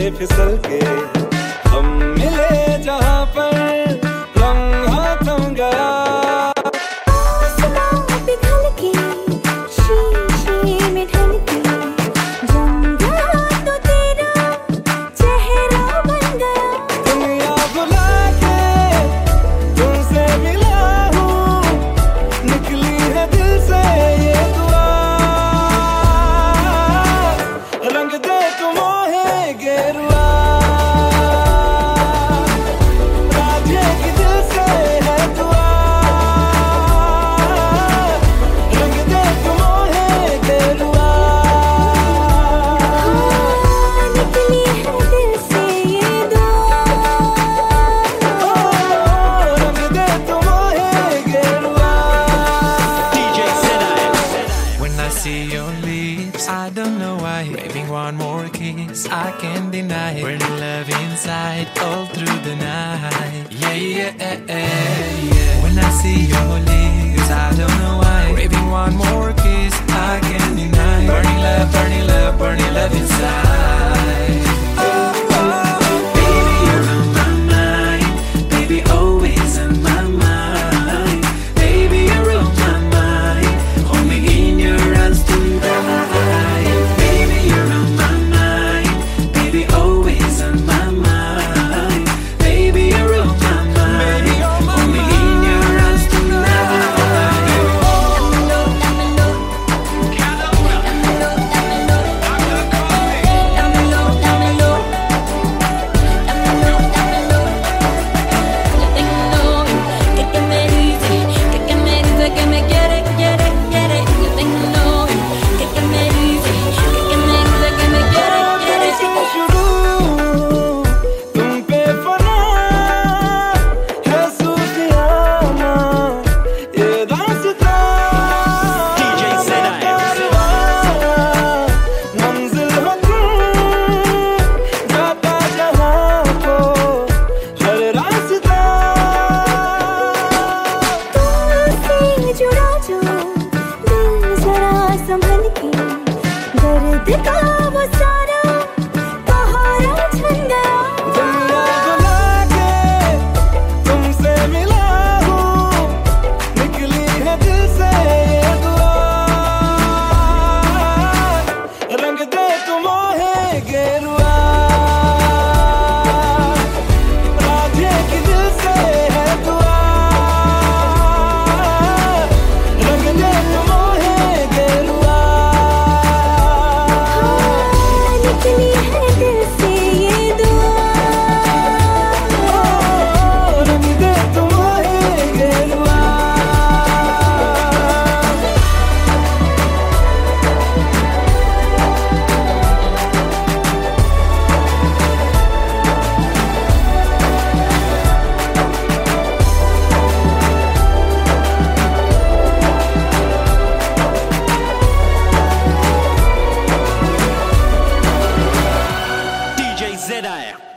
फिसल के हम मिले जहाँ पर लम्हा थम गया। I don't know why, craving one more kiss, I can't deny it. Burning love inside all through the night. Yeah, yeah, yeah. When I see your lips, I don't know why, craving one more kiss, I can't deny it. Burning love, burning love, burning love inside. Baby, you're on my mind. Baby, always on my mind. Baby, you're on my mind. Hold me in your arms tonight. Zedaya.